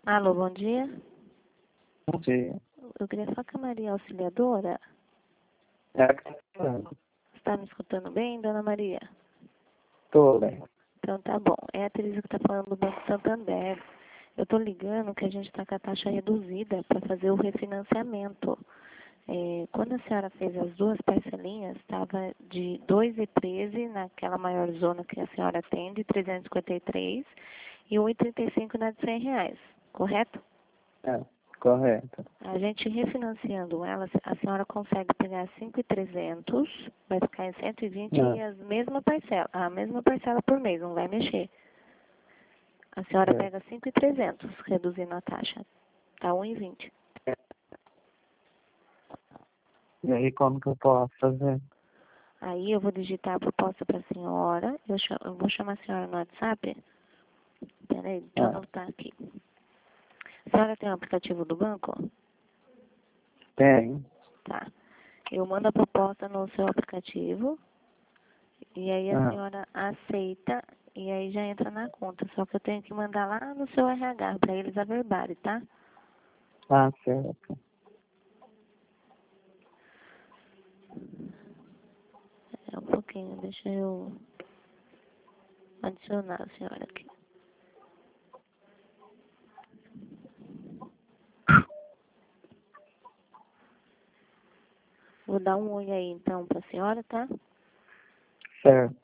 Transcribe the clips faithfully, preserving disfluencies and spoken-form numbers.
Alô, bom dia. Bom dia. Eu queria falar com a Maria Auxiliadora. É a que tá falando. Você está me escutando bem, dona Maria? Tô bem. Então tá bom. É a Teresa que está falando do Banco Santander. Eu estou ligando que a gente está com a taxa reduzida para fazer o refinanciamento. É, quando a senhora fez as duas parcelinhas, estava de dois e treze naquela maior zona que a senhora atende, trezentos e cinquenta e três, e um e trinta e cinco na de cem reais, correto? É, correto. A gente refinanciando ela, a senhora consegue pegar cinco mil e trezentos, vai ficar em cento e vinte e Não, as mesma parcela, a mesma parcela por mês, não vai mexer. A senhora é. pega cinco mil e trezentos, reduzindo a taxa, tá um e vinte. E aí, como que eu posso fazer? Aí eu vou digitar a proposta para a senhora, eu, chamo, eu vou chamar a senhora no WhatsApp. Peraí, deixa eu Ah, anotar aqui. A senhora tem o aplicativo do banco? tem. Tá. Eu mando a proposta no seu aplicativo. E aí a Ah, senhora aceita e aí já entra na conta. Só que eu tenho que mandar lá no seu R H para eles averbarem, tá? ah, certo. É um pouquinho, deixa eu adicionar a senhora aqui. Vou dar um oi aí então para a senhora, tá? Certo.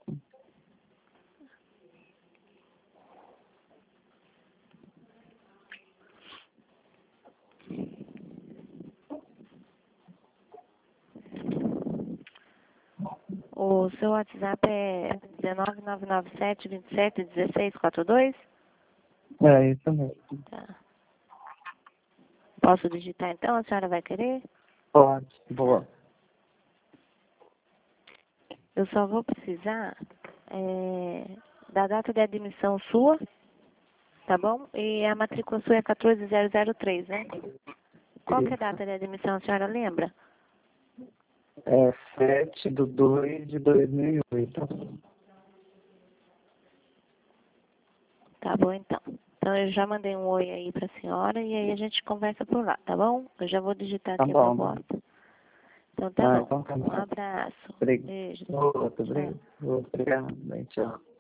O seu WhatsApp é um nove nove nove sete, dois sete, um seis quatro dois? É isso mesmo. Tá. Posso digitar então? A senhora vai querer? Pode. Tá. Boa. Eu só vou precisar é, da data de admissão sua, tá bom? E a matrícula sua é quatorze mil e três, né? Qual que é a Isso. data de admissão, a senhora lembra? É sete de dois de dois mil e oito. Tá bom, então. Então eu já mandei um oi aí pra senhora e aí a gente conversa por lá, tá bom? Eu já vou digitar Tá aqui a bom. proposta. Então tá Ah, bom. então tá Um bom. abraço. Obrigado. Beijo. Outro, Tchau. obrigado. Obrigado. Bem, tchau.